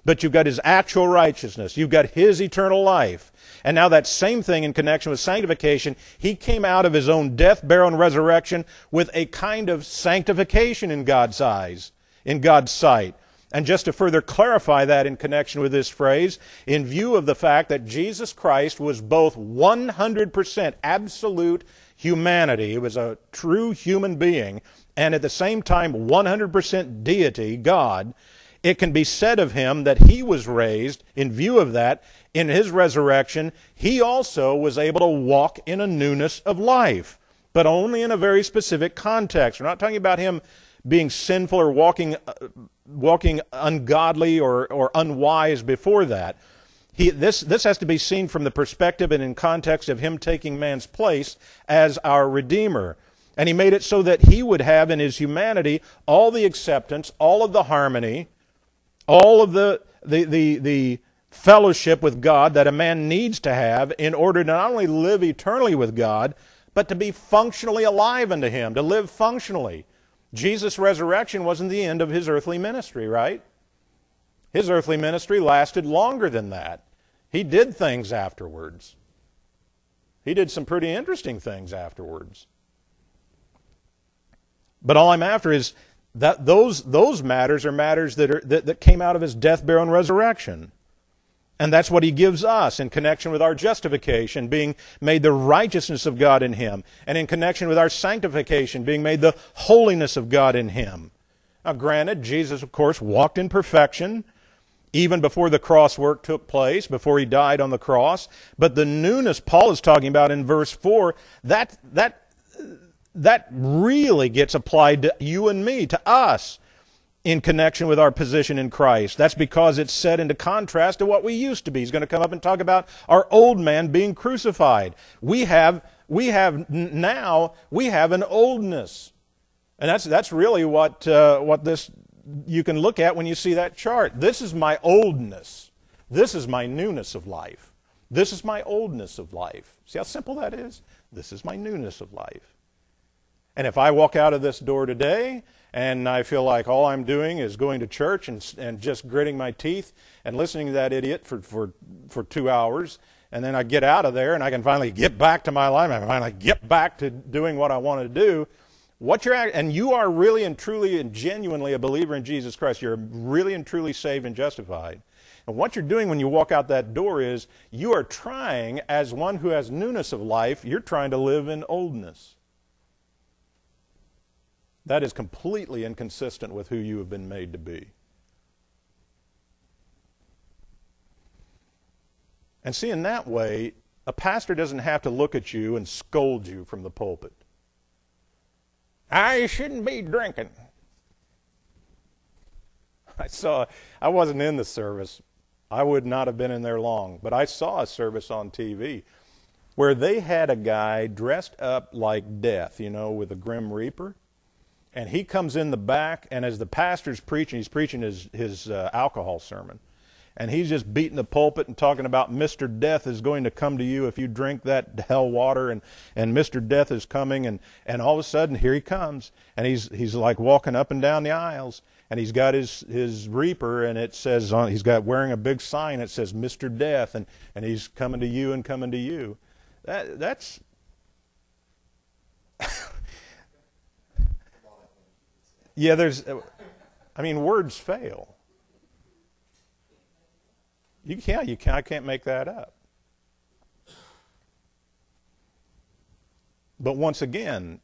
But you've got his actual righteousness. You've got his eternal life. And now that same thing in connection with sanctification, he came out of his own death, burial, and resurrection with a kind of sanctification in God's eyes, in God's sight. And just to further clarify that in connection with this phrase, in view of the fact that Jesus Christ was both 100% absolute humanity, he was a true human being, and at the same time 100% deity, God, it can be said of him that he was raised, in view of that, in his resurrection, he also was able to walk in a newness of life, but only in a very specific context. We're not talking about him being sinful or walking ungodly or unwise before that. This has to be seen from the perspective and in context of him taking man's place as our Redeemer. And he made it so that he would have in his humanity all the acceptance, all of the harmony, all of the fellowship with God that a man needs to have in order to not only live eternally with God, but to be functionally alive unto him, to live functionally. Jesus' resurrection wasn't the end of his earthly ministry, right? His earthly ministry lasted longer than that. He did things afterwards. He did some pretty interesting things afterwards. But all I'm after is that those matters are matters that came out of his death, burial, and resurrection. And that's what he gives us in connection with our justification, being made the righteousness of God in him, and in connection with our sanctification, being made the holiness of God in him. Now granted, Jesus, of course, walked in perfection even before the cross work took place, before he died on the cross. But the newness Paul is talking about in verse 4, that really gets applied to you and me, to us, in connection with our position in Christ. That's because it's set into contrast to what we used to be. He's going to come up and talk about our old man being crucified. We have an oldness. And that's really what this you can look at when you see that chart. This is my oldness. This is my newness of life. This is my oldness of life. See how simple that is? This is my newness of life. And if I walk out of this door today and I feel like all I'm doing is going to church and just gritting my teeth and listening to that idiot for 2 hours, and then I get out of there and I can finally get back to my life, I can finally get back to doing what I want to do, and you are really and truly and genuinely a believer in Jesus Christ, you're really and truly saved and justified. And what you're doing when you walk out that door is you are trying, as one who has newness of life, you're trying to live in oldness. That is completely inconsistent with who you have been made to be. And see, in that way, a pastor doesn't have to look at you and scold you from the pulpit. You shouldn't be drinking. I wasn't in the service. I would not have been in there long. But I saw a service on TV where they had a guy dressed up like death, with a grim reaper. And he comes in the back, and as the pastor's preaching, he's preaching his alcohol sermon. And he's just beating the pulpit and talking about Mr. Death is going to come to you if you drink that hell water, and Mr. Death is coming, and all of a sudden, here he comes. And he's like walking up and down the aisles, and he's got his reaper, and it says, he's got wearing a big sign that says Mr. Death, and he's coming to you and coming to you. That's... Yeah, words fail. I can't make that up. But once again,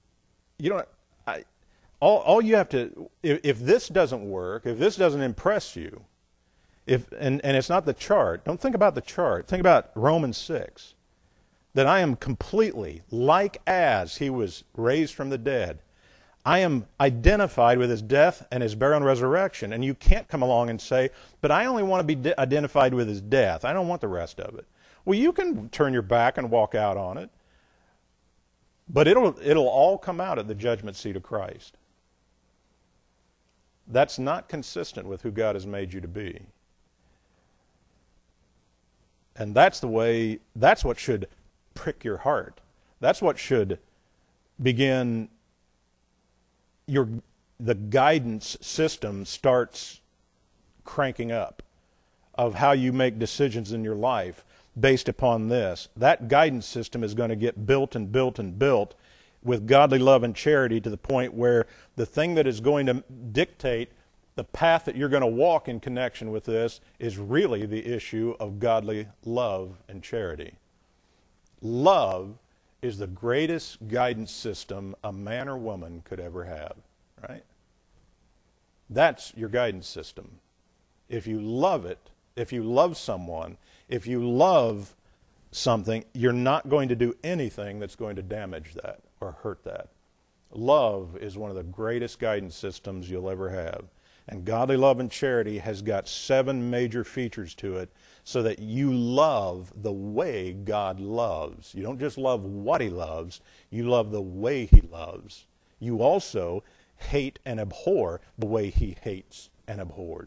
all you have to, if this doesn't work, if this doesn't impress you, and it's not the chart, don't think about the chart, think about Romans 6, that I am completely, like as he was raised from the dead, I am identified with his death and his burial and resurrection. And you can't come along and say, but I only want to be identified with his death. I don't want the rest of it. Well, you can turn your back and walk out on it. But it'll all come out at the judgment seat of Christ. That's not consistent with who God has made you to be. And that's what should prick your heart. That's what should begin... the guidance system starts cranking up. of how you make decisions in your life based upon this. That guidance system is going to get built and built and built with godly love and charity to the point where the thing that is going to dictate the path that you're going to walk in connection with this is really the issue of godly love and charity. Love is the greatest guidance system a man or woman could ever have, right? That's your guidance system. If you love it, if you love someone, if you love something, you're not going to do anything that's going to damage that or hurt that. Love is one of the greatest guidance systems you'll ever have. And godly love and charity has got 7 major features to it so that you love the way God loves. You don't just love what He loves, you love the way He loves. You also hate and abhor the way He hates and abhors.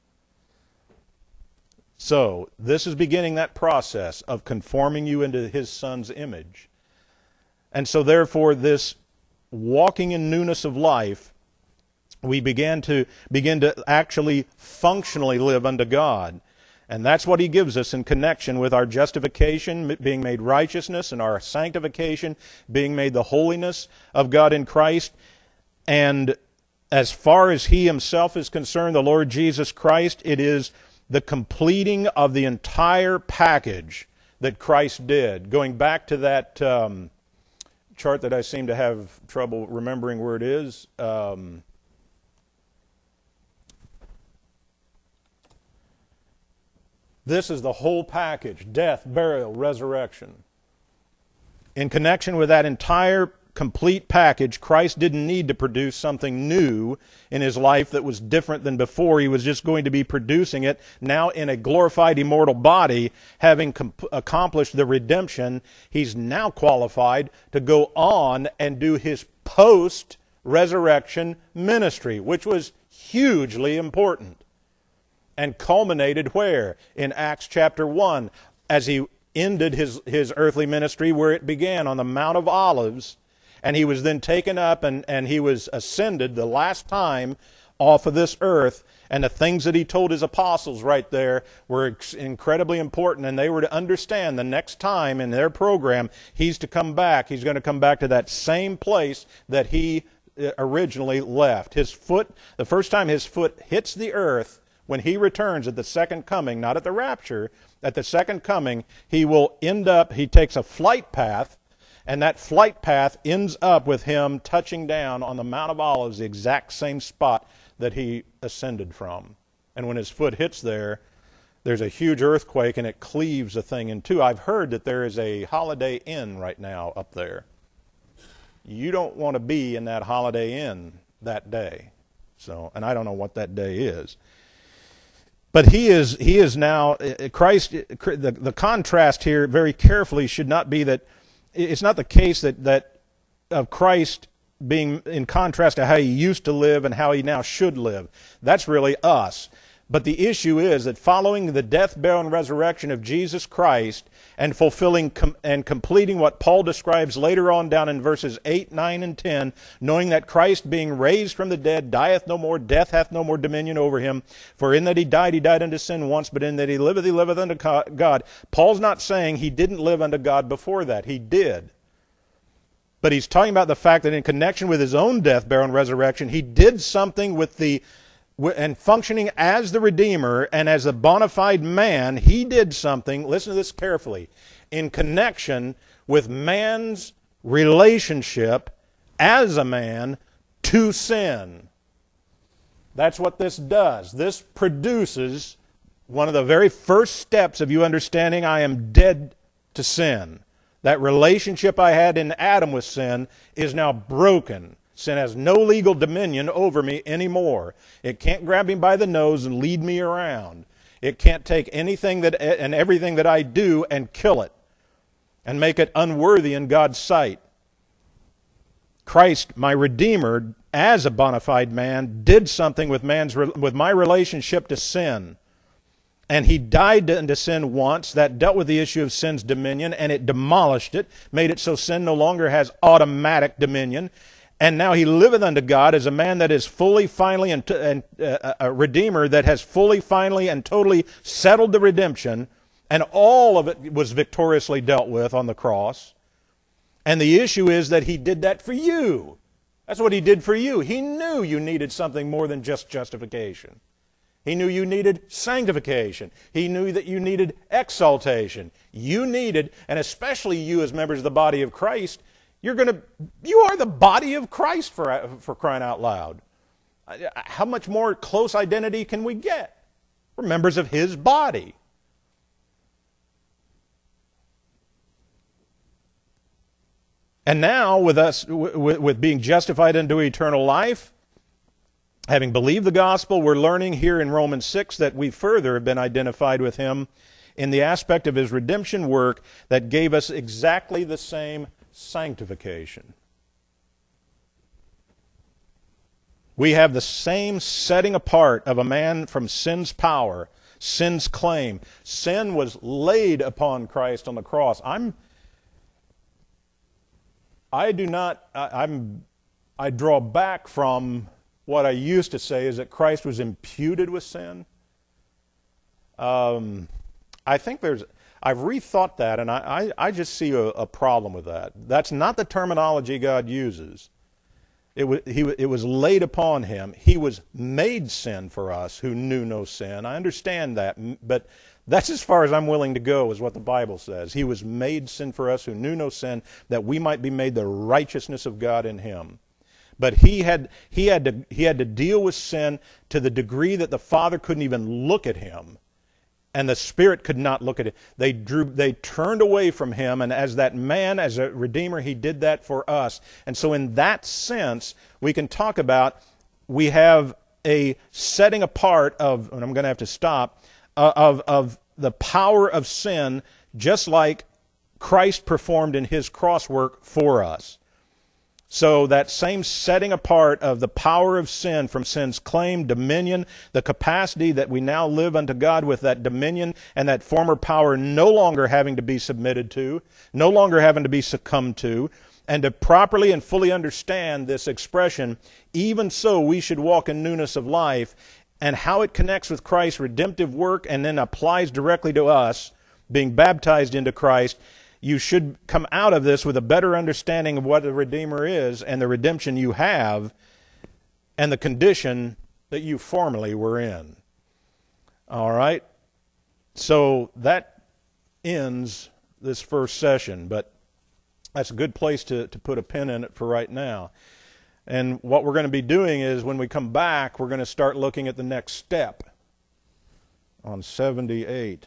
So, this is beginning that process of conforming you into His Son's image. And so, therefore, this walking in newness of life, we begin to actually functionally live unto God. And that's what He gives us in connection with our justification, being made righteousness, and our sanctification, being made the holiness of God in Christ. And as far as He Himself is concerned, the Lord Jesus Christ, it is the completing of the entire package that Christ did. Going back to that chart that I seem to have trouble remembering where it is. This is the whole package: death, burial, resurrection. In connection with that entire complete package, Christ didn't need to produce something new in His life that was different than before. He was just going to be producing it now in a glorified immortal body, having accomplished the redemption. He's now qualified to go on and do His post-resurrection ministry, which was hugely important. And culminated where? In Acts chapter 1, as He ended his earthly ministry where it began, on the Mount of Olives, and He was then taken up and He was ascended the last time off of this earth, and the things that He told His apostles right there were incredibly important, and they were to understand the next time in their program He's to come back. He's going to come back to that same place that He originally left. His foot, the first time His foot hits the earth, when He returns at the second coming, not at the rapture, at the second coming, He will end up, He takes a flight path, and that flight path ends up with Him touching down on the Mount of Olives, the exact same spot that He ascended from. And when His foot hits there, there's a huge earthquake and it cleaves the thing in two. I've heard that there is a Holiday Inn right now up there. You don't want to be in that Holiday Inn that day. So, and I don't know what that day is. But he is now, Christ, the contrast here very carefully should not be that, it's not the case that of Christ being in contrast to how He used to live and how He now should live. That's really us. But the issue is that following the death, burial, and resurrection of Jesus Christ and fulfilling and completing what Paul describes later on down in verses 8, 9, and 10, knowing that Christ being raised from the dead dieth no more, death hath no more dominion over Him. For in that He died unto sin once, but in that He liveth unto God. Paul's not saying He didn't live unto God before that. He did. But he's talking about the fact that in connection with His own death, burial, and resurrection, He did something and functioning as the Redeemer and as a bona fide man, He did something, listen to this carefully, in connection with man's relationship as a man to sin. That's what this does. This produces one of the very first steps of you understanding I am dead to sin. That relationship I had in Adam with sin is now broken. Sin has no legal dominion over me anymore. It can't grab me by the nose and lead me around. It can't take anything and everything that I do and kill it and make it unworthy in God's sight. Christ, my Redeemer, as a bona fide man, did something with my relationship to sin. And He died unto sin once. That dealt with the issue of sin's dominion, and it demolished it, made it so sin no longer has automatic dominion. And now he liveth unto God as a man that is fully, finally, and a redeemer that has fully, finally, and totally settled the redemption, and all of it was victoriously dealt with on the cross. And the issue is that he did that for you. That's what he did for you. He knew you needed something more than just justification. He knew you needed sanctification. He knew that you needed exaltation. You needed, and especially you as members of the body of Christ, you are the body of Christ for crying out loud. How much more close identity can we get? We're members of His body. And now, with us, with being justified into eternal life, having believed the gospel, we're learning here in Romans 6 that we further have been identified with Him in the aspect of His redemption work that gave us exactly the same sanctification. We have the same setting apart of a man from sin's power, sin's claim. Sin was laid upon Christ on the cross. I draw back from what I used to say is that Christ was imputed with sin. I think I've rethought that, and I just see a problem with that. That's not the terminology God uses. It was laid upon Him. He was made sin for us who knew no sin. I understand that, but that's as far as I'm willing to go, is what the Bible says. He was made sin for us who knew no sin, that we might be made the righteousness of God in Him. But he had to deal with sin to the degree that the Father couldn't even look at Him, and the Spirit could not look at it. They turned away from Him, and as that man, as a Redeemer, He did that for us. And so in that sense, we can talk about, we have a setting apart of, and I'm going to have to stop, of the power of sin, just like Christ performed in His cross work for us. So that same setting apart of the power of sin from sin's claim, dominion, the capacity that we now live unto God with that dominion and that former power no longer having to be submitted to, no longer having to be succumbed to, and to properly and fully understand this expression, even so we should walk in newness of life, and how it connects with Christ's redemptive work and then applies directly to us, being baptized into Christ. You should come out of this with a better understanding of what the Redeemer is and the redemption you have and the condition that you formerly were in. All right? So that ends this first session, but that's a good place to put a pin in it for right now. And what we're going to be doing is, when we come back, we're going to start looking at the next step on 78.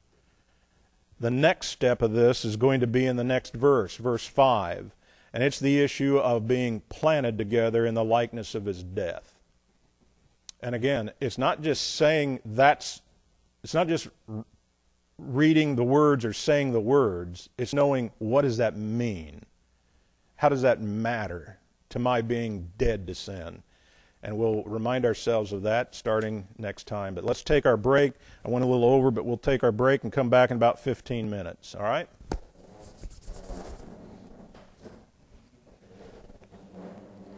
The next step of this is going to be in the next verse, verse 5. And it's the issue of being planted together in the likeness of His death. And again, it's not just saying it's not just reading the words or saying the words. It's knowing, what does that mean? How does that matter to my being dead to sin? And we'll remind ourselves of that starting next time. But let's take our break. I went a little over, but we'll take our break and come back in about 15 minutes. All right?